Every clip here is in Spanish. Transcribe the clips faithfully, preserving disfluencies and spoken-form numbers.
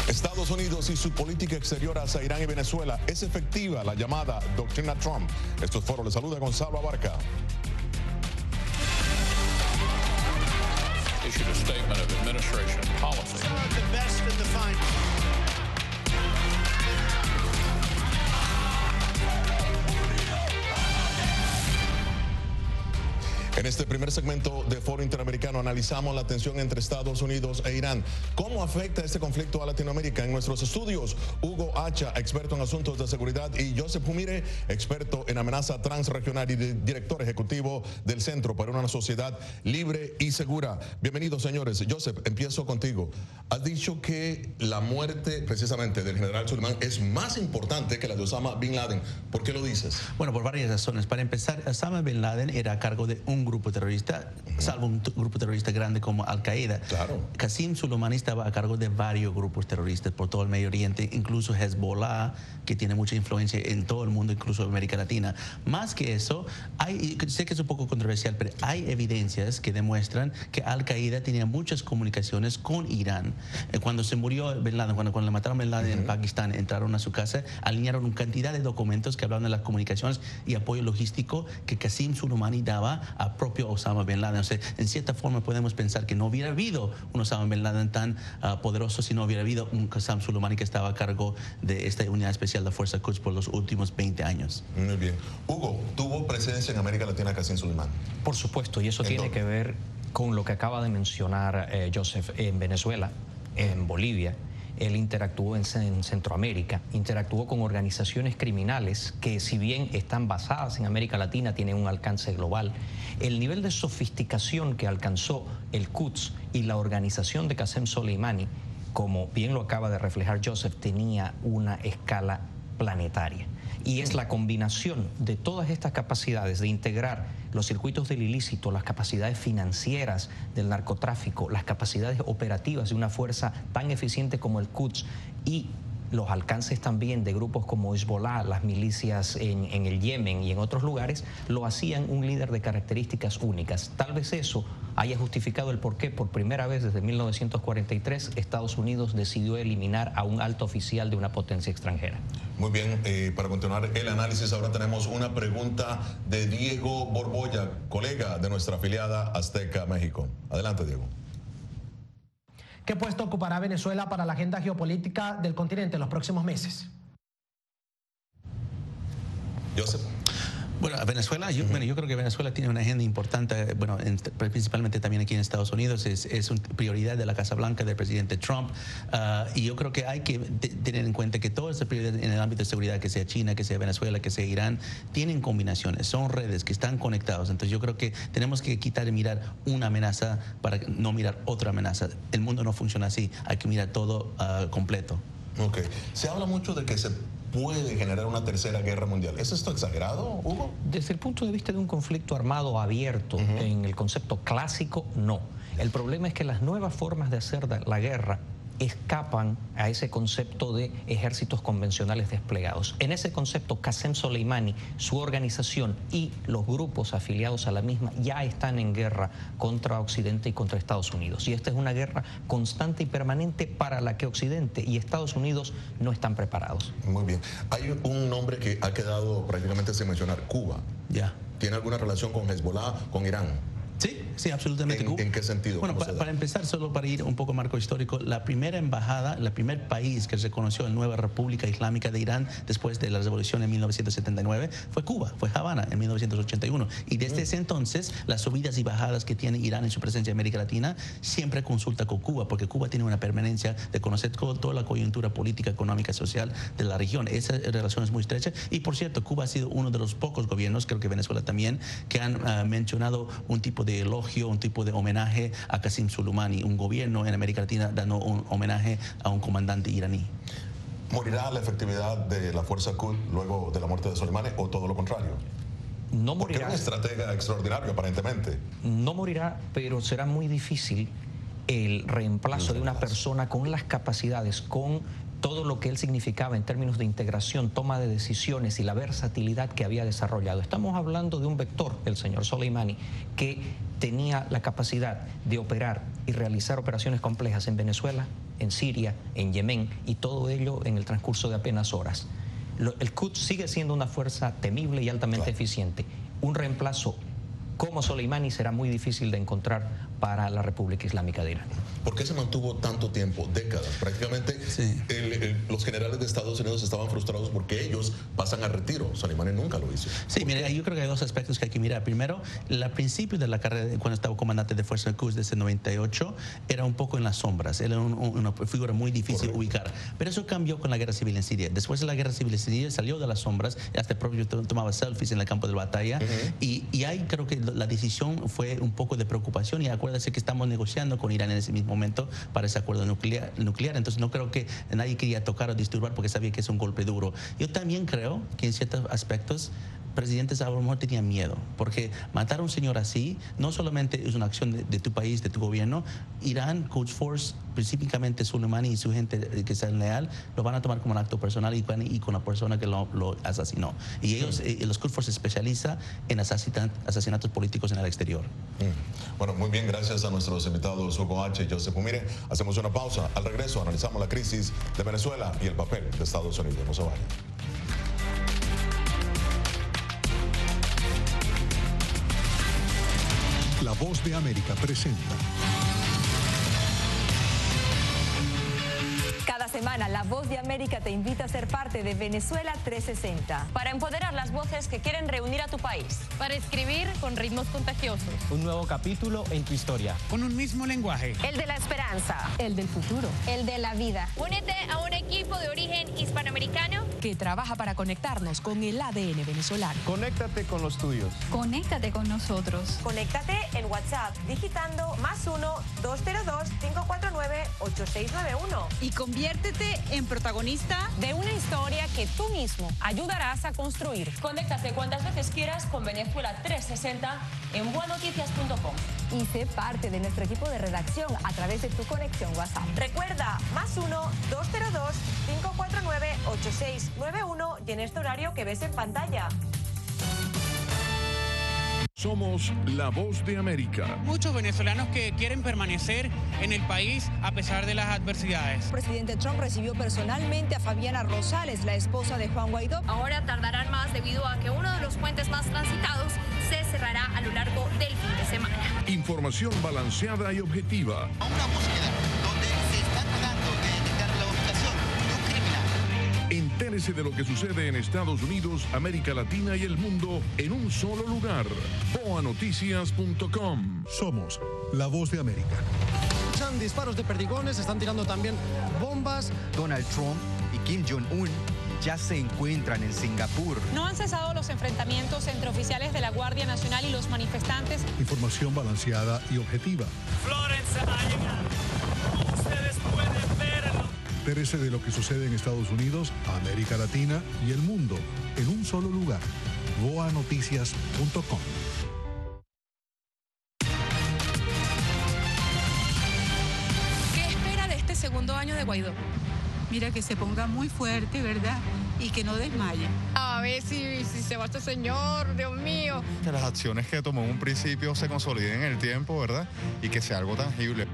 Estados Unidos y su política exterior hacia Irán y Venezuela. ¿Es efectiva la llamada doctrina Trump? Estos foros le saluda Gonzalo Abarca. Issued a statement of administration policy. The best in the final. En este primer segmento de Foro Interamericano analizamos la tensión entre Estados Unidos e Irán. ¿Cómo afecta este conflicto a Latinoamérica? En nuestros estudios, Hugo Hacha, experto en asuntos de seguridad, y Joseph Humire, experto en amenaza transregional y director ejecutivo del Centro para una Sociedad Libre y Segura. Bienvenidos, señores. Joseph, empiezo contigo. Has dicho que la muerte precisamente del general Soleimani es más importante que la de Osama Bin Laden. ¿Por qué lo dices? Bueno, por varias razones. Para empezar, Osama Bin Laden era a cargo de un grupo terrorista, uh-huh. salvo un grupo terrorista grande como Al-Qaeda. Claro. Qasem Soleimani estaba a cargo de varios grupos terroristas por todo el Medio Oriente, incluso Hezbollah, que tiene mucha influencia en todo el mundo, incluso en América Latina. Más que eso, hay, sé que es un poco controversial, pero hay evidencias que demuestran que Al-Qaeda tenía muchas comunicaciones con Irán. Cuando se murió Bin Laden, cuando, cuando le mataron a Bin Laden uh-huh. en Pakistán, entraron a su casa, alinearon una cantidad de documentos que hablaban de las comunicaciones y apoyo logístico que Qasem Soleimani daba a propio Osama Bin Laden. O sea, en cierta forma podemos pensar que no hubiera habido un Osama Bin Laden tan uh, poderoso si no hubiera habido un Qasem Soleimani que estaba a cargo de esta unidad especial de Fuerza Quds por los últimos veinte años. Muy bien. Hugo, ¿tuvo presencia en América Latina Qasem Soleimani? Por supuesto, y eso tiene dónde? que ver con lo que acaba de mencionar eh, Joseph. En Venezuela, en Bolivia, él interactuó en, en Centroamérica, interactuó con organizaciones criminales que, si bien están basadas en América Latina, tienen un alcance global. El nivel de sofisticación que alcanzó el Quds y la organización de Qasem Soleimani, como bien lo acaba de reflejar Joseph, tenía una escala planetaria. Y es la combinación de todas estas capacidades de integrar los circuitos del ilícito, las capacidades financieras del narcotráfico, las capacidades operativas de una fuerza tan eficiente como el Quds y los alcances también de grupos como Hezbollah, las milicias en, en el Yemen y en otros lugares, lo hacían un líder de características únicas. Tal vez eso haya justificado el por qué por primera vez desde mil novecientos cuarenta y tres Estados Unidos decidió eliminar a un alto oficial de una potencia extranjera. Muy bien, eh, para continuar el análisis, ahora tenemos una pregunta de Diego Borbolla, colega de nuestra afiliada Azteca México. Adelante, Diego. ¿Qué puesto ocupará Venezuela para la agenda geopolítica del continente en los próximos meses? Joseph. Bueno, Venezuela, yo, uh-huh. bueno, yo creo que Venezuela tiene una agenda importante, bueno, en, principalmente también aquí en Estados Unidos, es, es una prioridad de la Casa Blanca del presidente Trump, uh, y yo creo que hay que tener en cuenta que toda esa prioridad en el ámbito de seguridad, que sea China, que sea Venezuela, que sea Irán, tienen combinaciones, son redes que están conectados. Entonces yo creo que tenemos que quitar y mirar una amenaza para no mirar otra amenaza. El mundo no funciona así, hay que mirar todo uh, completo. Ok, se habla mucho de que se puede generar una tercera guerra mundial. ¿Es esto exagerado, Hugo? Desde el punto de vista de un conflicto armado abierto, uh-huh. en el concepto clásico, no. El problema es que las nuevas formas de hacer la guerra escapan a ese concepto de ejércitos convencionales desplegados. En ese concepto, Qasem Soleimani, su organización y los grupos afiliados a la misma ya están en guerra contra Occidente y contra Estados Unidos. Y esta es una guerra constante y permanente para la que Occidente y Estados Unidos no están preparados. Muy bien. Hay un nombre que ha quedado prácticamente sin mencionar, Cuba. Ya. ¿Tiene alguna relación con Hezbollah, con Irán? Sí, sí, absolutamente. ¿En, ¿en qué sentido? Bueno, para, para empezar, solo para ir un poco marco histórico, la primera embajada, el primer país que reconoció la nueva República Islámica de Irán después de la revolución en mil novecientos setenta y nueve fue Cuba, fue Habana en mil novecientos ochenta y uno. Y desde mm. ese entonces, las subidas y bajadas que tiene Irán en su presencia en América Latina siempre consulta con Cuba, porque Cuba tiene una permanencia de conocer todo, toda la coyuntura política, económica, social de la región. Esa relación es muy estrecha. Y por cierto, Cuba ha sido uno de los pocos gobiernos, creo que Venezuela también, que han uh, mencionado un tipo de elogio, un tipo de homenaje a Qasem Soleimani, un gobierno en América Latina dando un homenaje a un comandante iraní. ¿Morirá la efectividad de la fuerza Quds luego de la muerte de Soleimani o todo lo contrario? No morirá. Porque es una estratega extraordinaria, aparentemente. No morirá, pero será muy difícil el reemplazo de una persona con las capacidades, con todo lo que él significaba en términos de integración, toma de decisiones y la versatilidad que había desarrollado. Estamos hablando de un vector, el señor Soleimani, que tenía la capacidad de operar y realizar operaciones complejas en Venezuela, en Siria, en Yemen, y todo ello en el transcurso de apenas horas. Lo, el Quds sigue siendo una fuerza temible y altamente claro. eficiente. Un reemplazo como Soleimani será muy difícil de encontrar para la República Islámica de Irán. ¿Por qué se mantuvo tanto tiempo? Décadas. Prácticamente sí. el, el, los generales de Estados Unidos estaban frustrados porque ellos pasan a retiro. Soleimani nunca lo hizo. Sí, mira, yo creo que hay dos aspectos que hay que mirar. Primero, al principio de la carrera, cuando estaba comandante de Fuerza del Quds desde el noventa y ocho, era un poco en las sombras. Era un, un, una figura muy difícil de ubicar. Pero eso cambió con la guerra civil en Siria. Después de la guerra civil en Siria, salió de las sombras, hasta el propio tomaba selfies en el campo de batalla. Uh-huh. y, y ahí creo que la decisión fue un poco de preocupación, y acuérdense que estamos negociando con Irán en ese mismo momento para ese acuerdo nuclear, nuclear. Entonces no creo que nadie quería tocar o disturbar porque sabía que es un golpe duro. Yo también creo que en ciertos aspectos presidentes a lo mejor tenían miedo, porque matar a un señor así no solamente es una acción de, de tu país, de tu gobierno. Irán, Quds Force, específicamente Soleimani y su gente que sean leal, lo van a tomar como un acto personal y, y con la persona que lo, lo asesinó. Y ellos, eh, los Quds Force se especializa en asesinatos políticos en el exterior. Mm. Bueno, muy bien, gracias a nuestros invitados Hugo H. y Joseph Pumire. Hacemos una pausa. Al regreso analizamos la crisis de Venezuela y el papel de Estados Unidos. No se vayan. La Voz de América presenta. Cada semana, La Voz de América te invita a ser parte de Venezuela trescientos sesenta. Para empoderar las voces que quieren reunir a tu país. Para escribir con ritmos contagiosos. Un nuevo capítulo en tu historia. Con un mismo lenguaje. El de la esperanza. El del futuro. El de la vida. Únete a un equipo de origen hispanoamericano que trabaja para conectarnos con el A D N venezolano. Conéctate con los tuyos. Conéctate con nosotros. Conéctate en WhatsApp digitando más uno dos cero dos cinco cuatro nueve ocho seis nueve uno. Y conviértete en protagonista de una historia que tú mismo ayudarás a construir. Conéctate cuantas veces quieras con Venezuela trescientos sesenta en bua noticias punto com. Y sé parte de nuestro equipo de redacción a través de tu conexión WhatsApp. Recuerda, más uno dos cero dos cinco cuatro nueve ocho seis nueve uno y en este horario que ves en pantalla. Somos la Voz de América. Muchos venezolanos que quieren permanecer en el país a pesar de las adversidades. El presidente Trump recibió personalmente a Fabiana Rosales, la esposa de Juan Guaidó. Ahora tardarán más debido a que uno de los puentes más transitados se cerrará a lo largo del fin de semana. Información balanceada y objetiva. A una búsqueda donde se está tratando de detectar la ubicación de un criminal. Entérese de lo que sucede en Estados Unidos, América Latina y el mundo en un solo lugar. boa noticias punto com. Somos la Voz de América. Escuchan disparos de perdigones, están tirando también bombas. Donald Trump y Kim Jong-un ya se encuentran en Singapur. No han cesado los enfrentamientos entre oficiales de la Guardia Nacional y los manifestantes. Información balanceada y objetiva. Florence ha llegado. Ustedes pueden verlo. Entérese de lo que sucede en Estados Unidos, América Latina y el mundo en un solo lugar. boa noticias punto com. ¿Qué espera de este segundo año de Guaidó? Mira, que se ponga muy fuerte, ¿verdad? Y que no desmaye. A ver si, si se va este señor, Dios mío. Que las acciones que tomó en un principio se consoliden en el tiempo, ¿verdad? Y que sea algo tangible.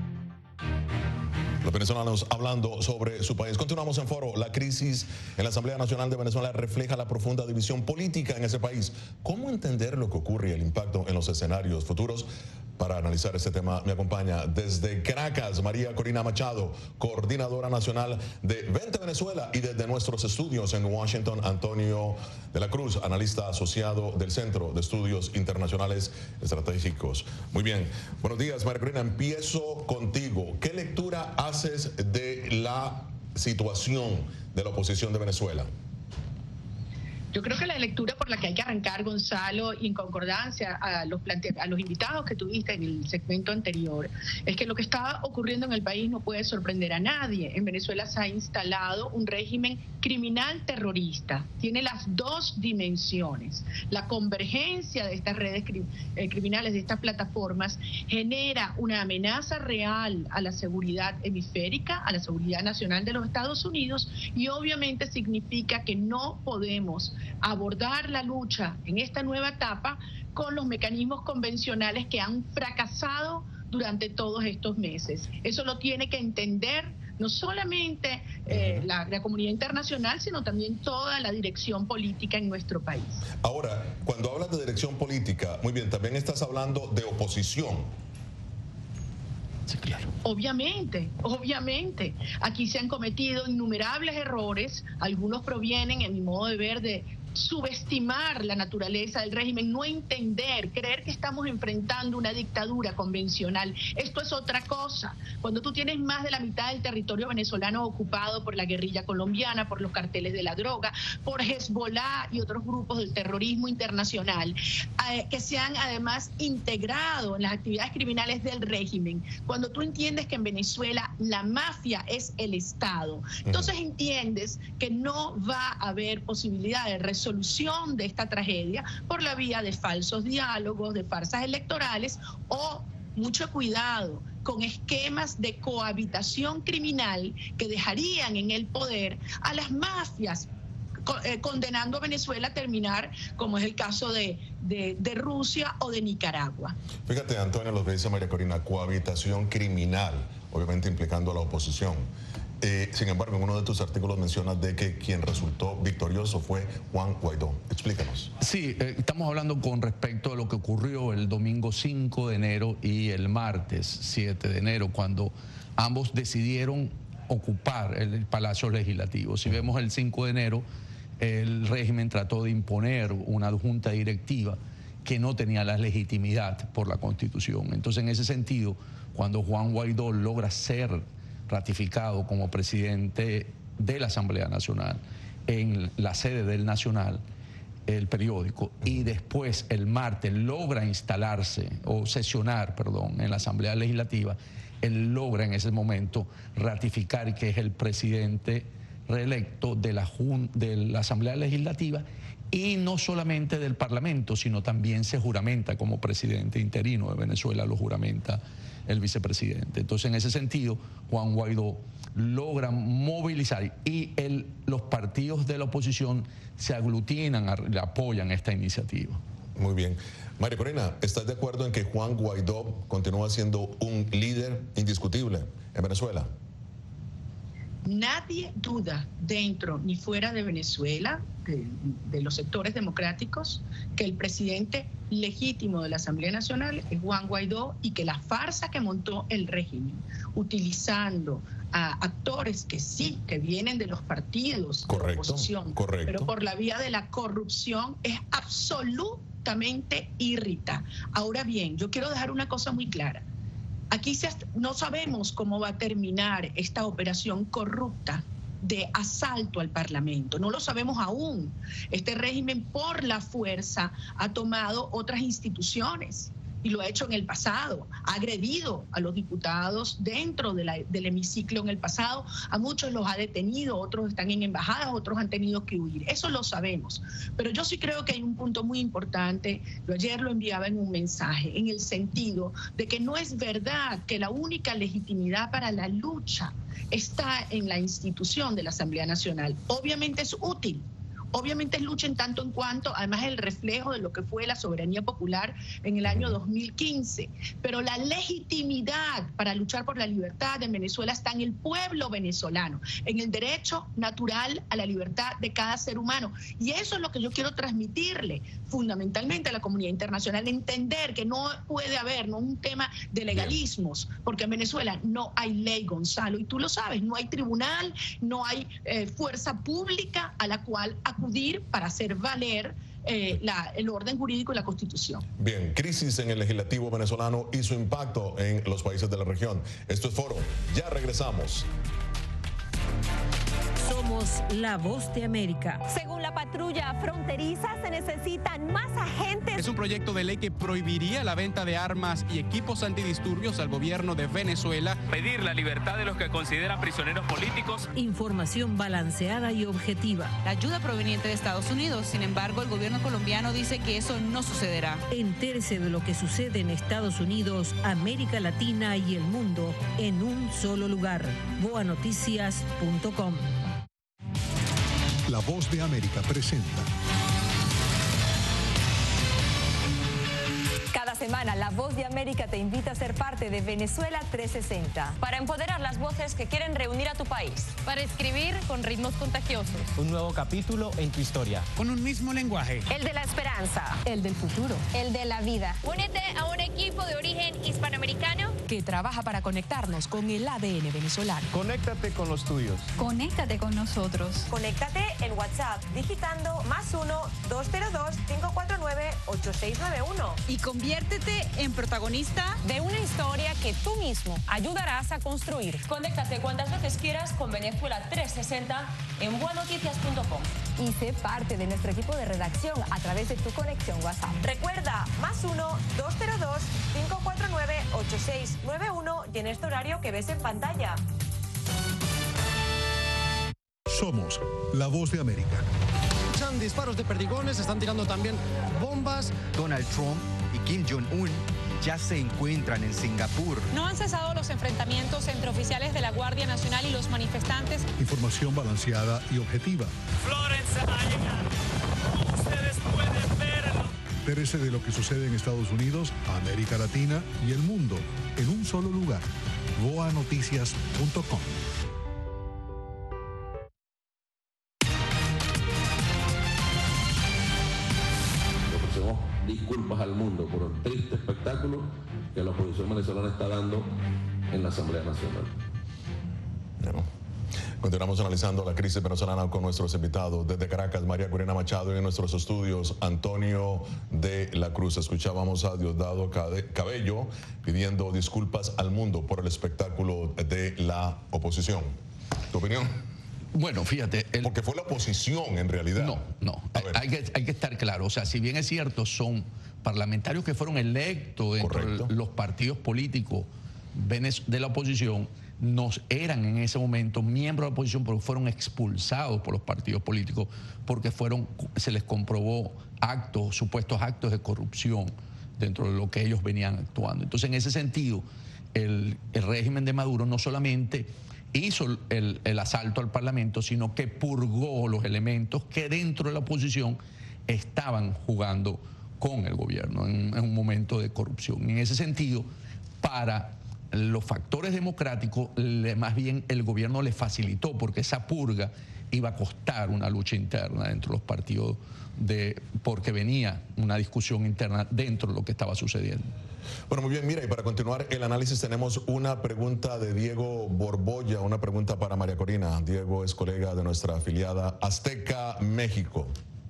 Los venezolanos hablando sobre su país. Continuamos en foro. La crisis en la Asamblea Nacional de Venezuela refleja la profunda división política en ese país. ¿Cómo entender lo que ocurre y el impacto en los escenarios futuros? Para analizar este tema me acompaña desde Caracas María Corina Machado, coordinadora nacional de Vente Venezuela, y desde nuestros estudios en Washington, Antonio de la Cruz, analista asociado del Centro de Estudios Internacionales Estratégicos. Muy bien, buenos días María Corina, empiezo contigo. ¿Qué lectura haces de la situación de la oposición de Venezuela? Yo creo que la lectura por la que hay que arrancar, Gonzalo, y en concordancia a los, plante a los invitados que tuviste en el segmento anterior, es que lo que está ocurriendo en el país no puede sorprender a nadie. En Venezuela se ha instalado un régimen criminal terrorista. Tiene las dos dimensiones. La convergencia de estas redes cri eh, criminales, de estas plataformas, genera una amenaza real a la seguridad hemisférica, a la seguridad nacional de los Estados Unidos, y obviamente significa que no podemos abordar la lucha en esta nueva etapa con los mecanismos convencionales que han fracasado durante todos estos meses. Eso lo tiene que entender no solamente eh, la, la comunidad internacional, sino también toda la dirección política en nuestro país. Ahora, cuando hablas de dirección política, muy bien, también estás hablando de oposición. Sí, claro. Obviamente, obviamente. Aquí se han cometido innumerables errores, algunos provienen, en mi modo de ver, de subestimar la naturaleza del régimen, no entender, creer que estamos enfrentando una dictadura convencional. Esto es otra cosa. Cuando tú tienes más de la mitad del territorio venezolano ocupado por la guerrilla colombiana, por los carteles de la droga, por Hezbollah y otros grupos del terrorismo internacional, eh, que se han además integrado en las actividades criminales del régimen, cuando tú entiendes que en Venezuela la mafia es el Estado, entonces entiendes que no va a haber posibilidad de resolver solución de esta tragedia por la vía de falsos diálogos, de farsas electorales o, mucho cuidado, con esquemas de cohabitación criminal que dejarían en el poder a las mafias, eh, condenando a Venezuela a terminar, como es el caso de, de, de Rusia o de Nicaragua. Fíjate, Antonio, lo que dice María Corina, cohabitación criminal, obviamente implicando a la oposición. Eh, sin embargo, en uno de tus artículos mencionas de que quien resultó victorioso fue Juan Guaidó. Explícanos. Sí, eh, estamos hablando con respecto a lo que ocurrió el domingo cinco de enero y el martes siete de enero, cuando ambos decidieron ocupar el, el Palacio Legislativo. Si vemos el cinco de enero, el régimen trató de imponer una junta directiva que no tenía la legitimidad por la Constitución. Entonces, en ese sentido, cuando Juan Guaidó logra ser ratificado como presidente de la Asamblea Nacional en la sede del Nacional, el periódico, y después el martes logra instalarse o sesionar, perdón, en la Asamblea Legislativa, él logra en ese momento ratificar que es el presidente reelecto de la, de la Asamblea Legislativa, y no solamente del Parlamento, sino también se juramenta como presidente interino de Venezuela, lo juramenta el vicepresidente. Entonces, en ese sentido, Juan Guaidó logra movilizar y el, los partidos de la oposición se aglutinan, le apoyan esta iniciativa. Muy bien. María Corina, ¿estás de acuerdo en que Juan Guaidó continúa siendo un líder indiscutible en Venezuela? Nadie duda, dentro ni fuera de Venezuela, de, de los sectores democráticos, que el presidente legítimo de la Asamblea Nacional es Juan Guaidó, y que la farsa que montó el régimen, utilizando a actores que sí, que vienen de los partidos correcto, de la oposición, correcto. pero por la vía de la corrupción, es absolutamente irrita. Ahora bien, yo quiero dejar una cosa muy clara. Aquí se, no sabemos cómo va a terminar esta operación corrupta de asalto al Parlamento. No lo sabemos aún. Este régimen, por la fuerza, ha tomado otras instituciones y lo ha hecho en el pasado. Ha agredido a los diputados dentro de la, del hemiciclo en el pasado. A muchos los ha detenido, otros están en embajadas, otros han tenido que huir. Eso lo sabemos. Pero yo sí creo que hay un punto muy importante. Yo ayer lo enviaba en un mensaje, en el sentido de que no es verdad que la única legitimidad para la lucha está en la institución de la Asamblea Nacional. Obviamente es útil. Obviamente es lucha en tanto en cuanto, además, es el reflejo de lo que fue la soberanía popular en el año dos mil quince. Pero la legitimidad para luchar por la libertad en Venezuela está en el pueblo venezolano, en el derecho natural a la libertad de cada ser humano. Y eso es lo que yo quiero transmitirle fundamentalmente a la comunidad internacional, entender que no puede haber, no un tema de legalismos, porque en Venezuela no hay ley, Gonzalo, y tú lo sabes, no hay tribunal, no hay eh, fuerza pública a la cual acudir para hacer valer eh, la, el orden jurídico y la Constitución. Bien, crisis en el legislativo venezolano y su impacto en los países de la región. Esto es Foro. Ya regresamos. Somos la voz de América. Según la patrulla fronteriza, se necesitan más agentes. Es un proyecto de ley que prohibiría la venta de armas y equipos antidisturbios al gobierno de Venezuela. Pedir la libertad de los que consideran prisioneros políticos. Información balanceada y objetiva. La ayuda proveniente de Estados Unidos. Sin embargo, el gobierno colombiano dice que eso no sucederá. Entérese de lo que sucede en Estados Unidos, América Latina y el mundo en un solo lugar. boa noticias punto com. La Voz de América presenta. Cada semana, La Voz de América te invita a ser parte de Venezuela trescientos sesenta. Para empoderar las voces que quieren reunir a tu país. Para escribir con ritmos contagiosos. Un nuevo capítulo en tu historia. Con un mismo lenguaje. El de la esperanza. El del futuro. El de la vida. Únete a un equipo de origen hispanoamericano que trabaja para conectarnos con el A D N venezolano. Conéctate con los tuyos. Conéctate con nosotros. Conéctate en WhatsApp digitando más uno, dos cero dos, cinco cuatro nueve, ocho seis nueve uno. Y conviértete en protagonista de una historia que tú mismo ayudarás a construir. Conéctate cuantas veces quieras con Venezuela trescientos sesenta en boa noticias punto com. Y sé parte de nuestro equipo de redacción a través de tu conexión WhatsApp. Recuerda, más uno, dos cero dos, cinco cuatro nueve, ocho seis nueve uno y en este horario que ves en pantalla. Somos la voz de América. Escuchan disparos de perdigones, están tirando también bombas. Donald Trump y Kim Jong-un ya se encuentran en Singapur. No han cesado los enfrentamientos entre oficiales de la Guardia Nacional y los manifestantes. Información balanceada y objetiva. Florence ha llegado. Ustedes pueden verlo. Entérese de lo que sucede en Estados Unidos, América Latina y el mundo en un solo lugar. boa noticias punto com. Disculpas al mundo por el triste espectáculo que la oposición venezolana está dando en la Asamblea Nacional. Bueno, continuamos analizando la crisis venezolana con nuestros invitados. Desde Caracas, María Corina Machado, y en nuestros estudios, Antonio de la Cruz. Escuchábamos a Diosdado Cabello pidiendo disculpas al mundo por el espectáculo de la oposición. ¿Tu opinión? Bueno, fíjate. El... Porque fue la oposición en realidad. No, no. Hay que, hay que estar claro. O sea, si bien es cierto, son parlamentarios que fueron electos dentro Correcto. de los partidos políticos de la oposición, nos eran en ese momento miembros de la oposición, pero fueron expulsados por los partidos políticos porque fueron, se les comprobó actos, supuestos actos de corrupción dentro de lo que ellos venían actuando. Entonces, en ese sentido, el, el régimen de Maduro no solamente hizo el, el asalto al Parlamento, sino que purgó los elementos que dentro de la oposición estaban jugando con el gobierno en, en un momento de corrupción. En ese sentido, para los factores democráticos, le, más bien el gobierno le facilitó, porque esa purga iba a costar una lucha interna dentro de los partidos, de, porque venía una discusión interna dentro de lo que estaba sucediendo. Bueno, muy bien, mira, y para continuar el análisis tenemos una pregunta de Diego Borbolla, una pregunta para María Corina. Diego es colega de nuestra afiliada Azteca México.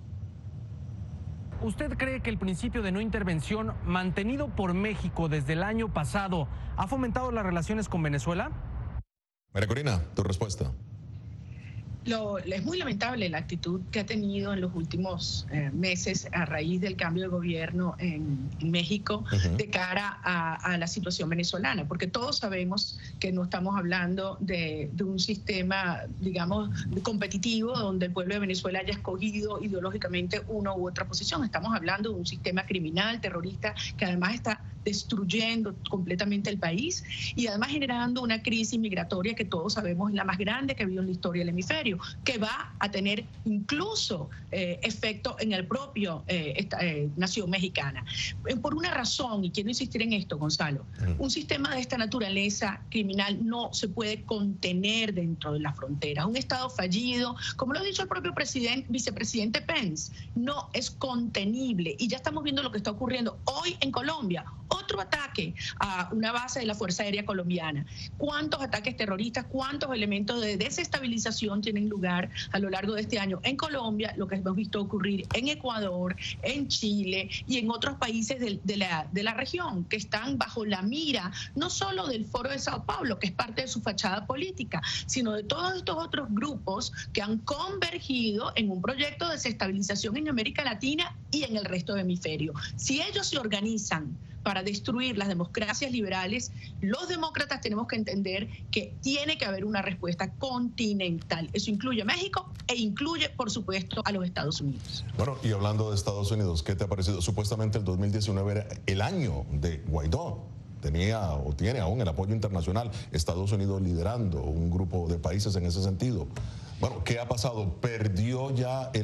¿Usted cree que el principio de no intervención mantenido por México desde el año pasado ha fomentado las relaciones con Venezuela? María Corina, tu respuesta. Lo, es muy lamentable la actitud que ha tenido en los últimos eh, meses a raíz del cambio de gobierno en, en México uh-huh. de cara a, a la situación venezolana, porque todos sabemos que no estamos hablando de, de un sistema, digamos, competitivo donde el pueblo de Venezuela haya escogido ideológicamente una u otra posición. Estamos hablando de un sistema criminal, terrorista, que además está destruyendo completamente el país y además generando una crisis migratoria que todos sabemos es la más grande que ha habido en la historia del hemisferio, que va a tener incluso eh, efecto en el propio eh, esta, eh, nación mexicana. Eh, por una razón, y quiero insistir en esto, Gonzalo, un sistema de esta naturaleza criminal no se puede contener dentro de la frontera. Un Estado fallido, como lo ha dicho el propio presidente, vicepresidente Pence, no es contenible. Y ya estamos viendo lo que está ocurriendo hoy en Colombia. Otro ataque a una base de la Fuerza Aérea Colombiana. ¿Cuántos ataques terroristas, cuántos elementos de desestabilización tienen lugar a lo largo de este año en Colombia? Lo que hemos visto ocurrir en Ecuador, en Chile y en otros países de, de, la, de la región que están bajo la mira, no solo del Foro de Sao Paulo, que es parte de su fachada política, sino de todos estos otros grupos que han convergido en un proyecto de desestabilización en América Latina y en el resto del hemisferio. Si ellos se organizan para destruir las democracias liberales, los demócratas tenemos que entender que tiene que haber una respuesta continental. Eso incluye a México e incluye, por supuesto, a los Estados Unidos. Bueno, y hablando de Estados Unidos, ¿qué te ha parecido? Supuestamente el dos mil diecinueve era el año de Guaidó. Tenía o tiene aún el apoyo internacional. Estados Unidos liderando un grupo de países en ese sentido. Bueno, ¿qué ha pasado? ¿Perdió ya el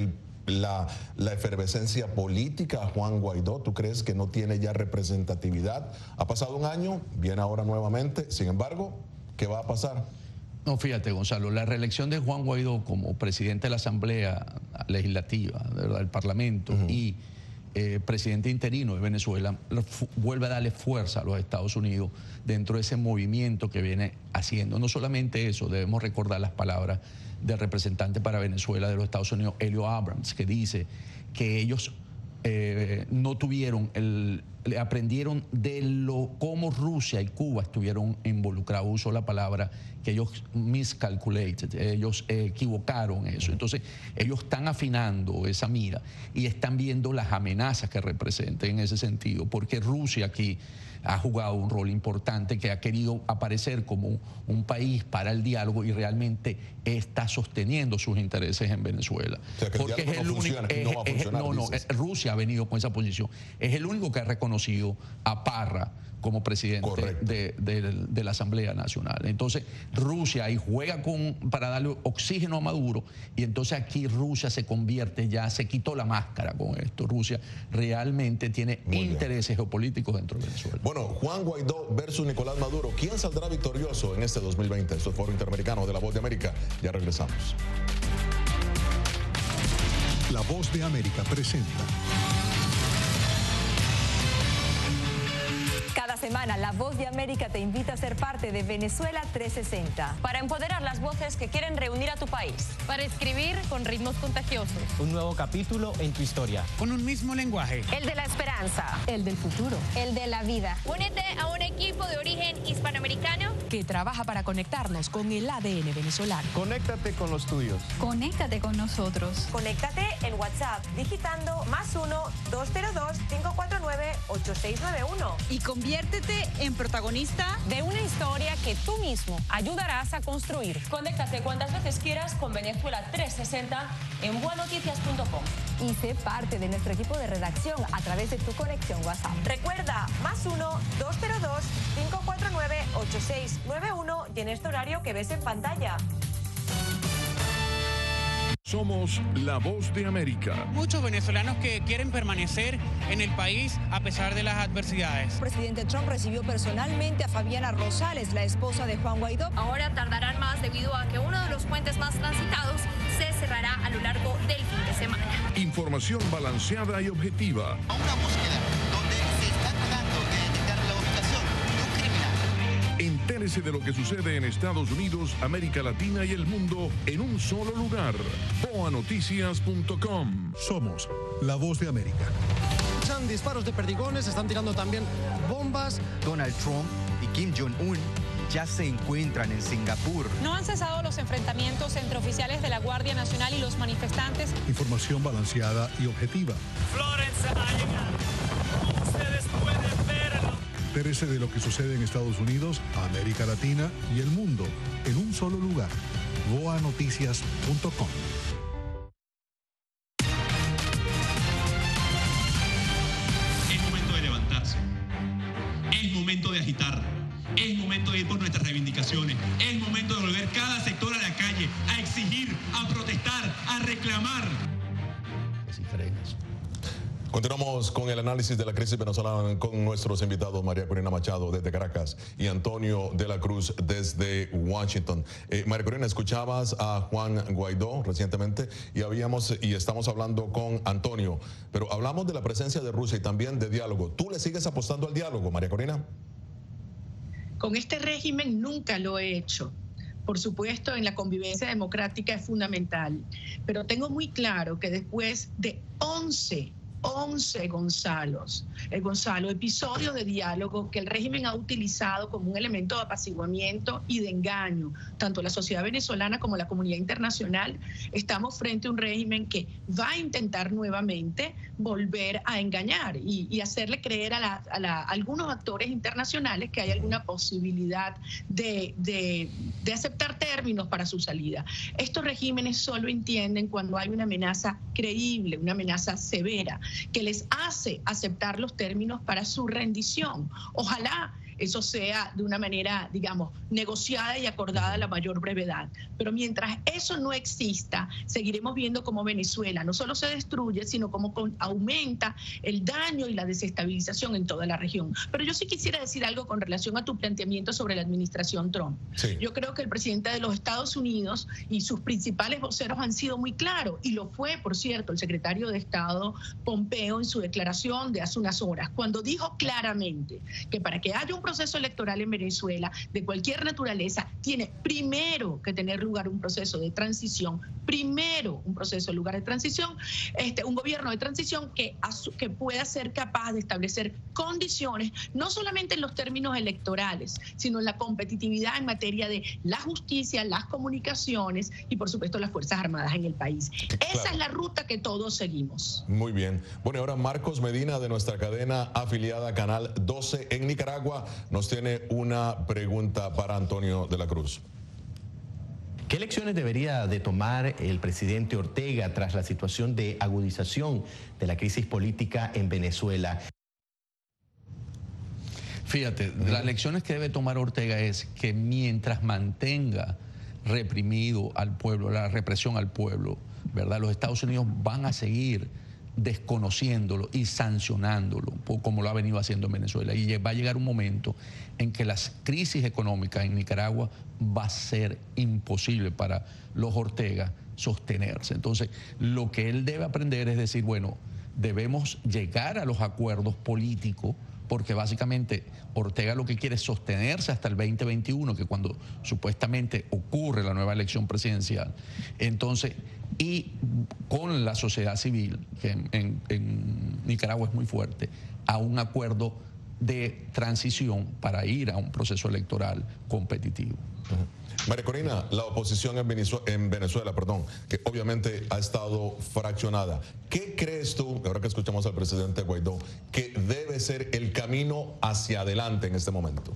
la, la efervescencia política a Juan Guaidó? ¿Tú crees que no tiene ya representatividad? Ha pasado un año, viene ahora nuevamente, sin embargo, ¿qué va a pasar? No, fíjate, Gonzalo, la reelección de Juan Guaidó como presidente de la Asamblea Legislativa, ¿verdad?, del Parlamento, uh-huh. y eh, presidente interino de Venezuela, vuelve a darle fuerza a los Estados Unidos dentro de ese movimiento que viene haciendo. No solamente eso, debemos recordar las palabras del representante para Venezuela de los Estados Unidos, Elio Abrams, que dice que ellos eh, no tuvieron el... le aprendieron de lo cómo Rusia y Cuba estuvieron involucrados, usó la palabra que ellos miscalculated, ellos eh, equivocaron eso. Entonces ellos están afinando esa mira y están viendo las amenazas que representa en ese sentido, porque Rusia aquí ha jugado un rol importante, que ha querido aparecer como un país para el diálogo y realmente está sosteniendo sus intereses en Venezuela. O sea, que el porque es el no único, funciona, es, no va a funcionar, no, no, dices. Rusia ha venido con esa posición. Es el único que ha reconocido a Parra como presidente de, de, de la Asamblea Nacional. Entonces Rusia ahí juega con, para darle oxígeno a Maduro, y entonces aquí Rusia se convierte ya, se quitó la máscara con esto. Rusia realmente tiene Muy intereses bien. geopolíticos dentro de Venezuela. Bueno, Juan Guaidó versus Nicolás Maduro, ¿quién saldrá victorioso en este dos mil veinte? Esto es Foro Interamericano de La Voz de América. Ya regresamos. La Voz de América presenta. Cada semana, La Voz de América te invita a ser parte de Venezuela trescientos sesenta. Para empoderar las voces que quieren reunir a tu país. Para escribir con ritmos contagiosos. Un nuevo capítulo en tu historia. Con un mismo lenguaje. El de la esperanza. El del futuro. El de la vida. Únete a un equipo de origen hispanoamericano que trabaja para conectarnos con el A D N venezolano. Conéctate con los tuyos. Conéctate con nosotros. Conéctate en WhatsApp digitando más uno dos cero dos cinco cuatro nueve ocho seis nueve uno. Y conviértete en protagonista de una historia que tú mismo ayudarás a construir. Conéctate cuantas veces quieras con Venezuela trescientos sesenta en bua noticias punto com. Y sé parte de nuestro equipo de redacción a través de tu conexión WhatsApp. Recuerda, más uno dos cero dos cinco cuatro nueve ocho seis nueve uno y en este horario que ves en pantalla. Somos La Voz de América. Muchos venezolanos que quieren permanecer en el país a pesar de las adversidades. El presidente Trump recibió personalmente a Fabiana Rosales, la esposa de Juan Guaidó. Ahora tardarán más debido a que uno de los puentes más transitados se cerrará a lo largo del fin de semana. Información balanceada y objetiva. A una búsqueda donde se está tratando de detectar la ubicación de un criminal. Entérese de lo que sucede en Estados Unidos, América Latina y el mundo en un solo lugar. boa noticias punto com. Somos La Voz de América. Escuchan disparos de perdigones, están tirando también bombas. Donald Trump y Kim Jong-un ya se encuentran en Singapur. No han cesado los enfrentamientos entre oficiales de la Guardia Nacional y los manifestantes. Información balanceada y objetiva. Florence ha llegado. Ustedes pueden verlo. Entérese de lo que sucede en Estados Unidos, América Latina y el mundo en un solo lugar. boa noticias punto com. Es momento de levantarse. Es momento de agitar. Es momento de ir por nuestras reivindicaciones. Es momento de volver cada sector a la calle, a exigir, a protestar, a reclamar. Continuamos con el análisis de la crisis venezolana con nuestros invitados María Corina Machado desde Caracas y Antonio de la Cruz desde Washington. Eh, María Corina, escuchabas a Juan Guaidó recientemente y habíamos y estamos hablando con Antonio, pero hablamos de la presencia de Rusia y también de diálogo. ¿Tú le sigues apostando al diálogo, María Corina? Con este régimen nunca lo he hecho. Por supuesto, en la convivencia democrática es fundamental, pero tengo muy claro que después de once once Gonzalos, el Gonzalo, episodios de diálogo que el régimen ha utilizado como un elemento de apaciguamiento y de engaño, tanto la sociedad venezolana como la comunidad internacional. Estamos frente a un régimen que va a intentar nuevamente volver a engañar y, y hacerle creer a, la, a, la, a algunos actores internacionales que hay alguna posibilidad de, de, de aceptar términos para su salida. Estos regímenes solo entienden cuando hay una amenaza creíble, una amenaza severa, que les hace aceptar los términos para su rendición. Ojalá eso sea de una manera, digamos, negociada y acordada a la mayor brevedad. Pero mientras eso no exista, seguiremos viendo cómo Venezuela no solo se destruye, sino cómo aumenta el daño y la desestabilización en toda la región. Pero yo sí quisiera decir algo con relación a tu planteamiento sobre la administración Trump. Sí. Yo creo que el presidente de los Estados Unidos y sus principales voceros han sido muy claros, y lo fue, por cierto, el secretario de Estado Pompeo en su declaración de hace unas horas, cuando dijo claramente que para que haya un proceso electoral en Venezuela de cualquier naturaleza, tiene primero que tener lugar un proceso de transición, primero un proceso de lugar de transición, este, un gobierno de transición que, que pueda ser capaz de establecer condiciones, no solamente en los términos electorales, sino en la competitividad en materia de la justicia, las comunicaciones y, por supuesto, las Fuerzas Armadas en el país. Claro. Esa es la ruta que todos seguimos. Muy bien. Bueno, ahora Marcos Medina, de nuestra cadena afiliada Canal doce en Nicaragua, nos tiene una pregunta para Antonio de la Cruz. ¿Qué lecciones debería de tomar el presidente Ortega tras la situación de agudización de la crisis política en Venezuela? Fíjate, las lecciones que debe tomar Ortega es que mientras mantenga reprimido al pueblo, la represión al pueblo, ¿verdad?, los Estados Unidos van a seguir desconociéndolo y sancionándolo, como lo ha venido haciendo en Venezuela. Y va a llegar un momento en que las crisis económicas en Nicaragua va a ser imposible para los Ortega sostenerse. Entonces, lo que él debe aprender es decir, bueno, debemos llegar a los acuerdos políticos, porque básicamente Ortega lo que quiere es sostenerse hasta el veinte veintiuno, que cuando supuestamente ocurre la nueva elección presidencial. Entonces, y con la sociedad civil, que en, en, en Nicaragua es muy fuerte, a un acuerdo de transición para ir a un proceso electoral competitivo. Uh-huh. María Corina, la oposición en Venezuela, en Venezuela, perdón, que obviamente ha estado fraccionada. ¿Qué crees tú, ahora que escuchamos al presidente Guaidó, que debe ser el camino hacia adelante en este momento?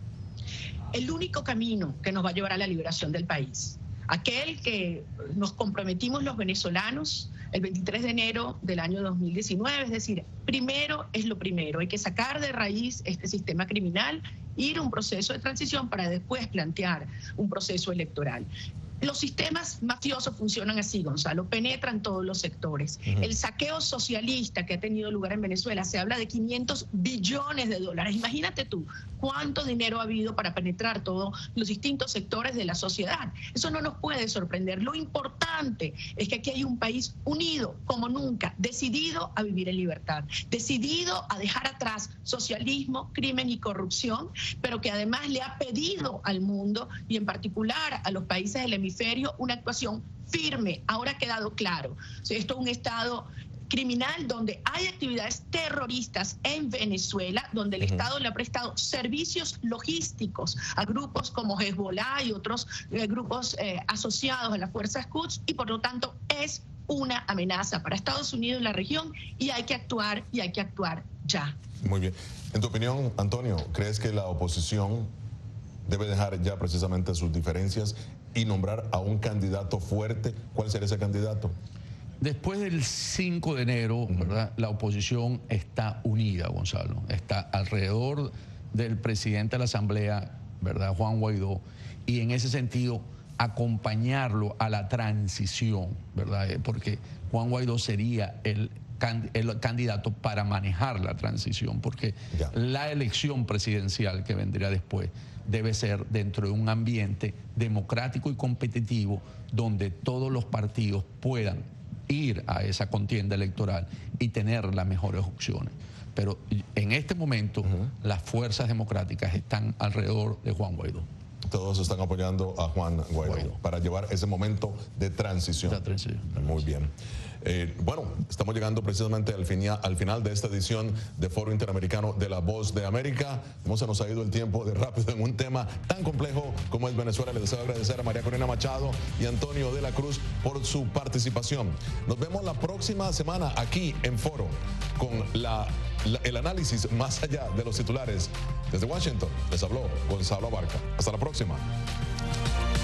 El único camino que nos va a llevar a la liberación del país. Aquel que nos comprometimos los venezolanos el veintitrés de enero del año dos mil diecinueve, es decir, primero es lo primero, hay que sacar de raíz este sistema criminal, ir a un proceso de transición para después plantear un proceso electoral. Los sistemas mafiosos funcionan así, Gonzalo, penetran todos los sectores. Uh-huh. El saqueo socialista que ha tenido lugar en Venezuela, se habla de quinientos billones de dólares. Imagínate tú cuánto dinero ha habido para penetrar todos los distintos sectores de la sociedad. Eso no nos puede sorprender. Lo importante es que aquí hay un país unido como nunca, decidido a vivir en libertad, decidido a dejar atrás socialismo, crimen y corrupción, pero que además le ha pedido al mundo y en particular a los países del hemisferio una actuación firme. Ahora ha quedado claro. O sea, esto es un estado criminal donde hay actividades terroristas en Venezuela, donde el uh-huh. Estado le ha prestado servicios logísticos a grupos como Hezbollah y otros eh, grupos eh, asociados a las fuerzas Quds, y por lo tanto es una amenaza para Estados Unidos y la región, y hay que actuar, y hay que actuar ya. Muy bien. En tu opinión, Antonio, ¿crees que la oposición debe dejar ya precisamente sus diferencias y nombrar a un candidato fuerte? ¿Cuál sería ese candidato? Después del cinco de enero, ¿verdad?, la oposición está unida, Gonzalo. Está alrededor del presidente de la Asamblea, ¿verdad?, Juan Guaidó, y en ese sentido acompañarlo a la transición, ¿verdad?, porque Juan Guaidó sería el, el candidato para manejar la transición, porque ya. la elección presidencial que vendría después debe ser dentro de un ambiente democrático y competitivo donde todos los partidos puedan ir a esa contienda electoral y tener las mejores opciones. Pero en este momento uh-huh. las fuerzas democráticas están alrededor de Juan Guaidó. Todos están apoyando a Juan Guaidó, Guaidó. para llevar ese momento de transición. De transición. Muy bien. Eh, bueno, estamos llegando precisamente al, finia, al final de esta edición de Foro Interamericano de La Voz de América. Como se nos ha ido el tiempo de rápido en un tema tan complejo como es Venezuela. Les deseo agradecer a María Corina Machado y Antonio de la Cruz por su participación. Nos vemos la próxima semana aquí en Foro con la, la, el análisis más allá de los titulares. Desde Washington les habló Gonzalo Abarca. Hasta la próxima.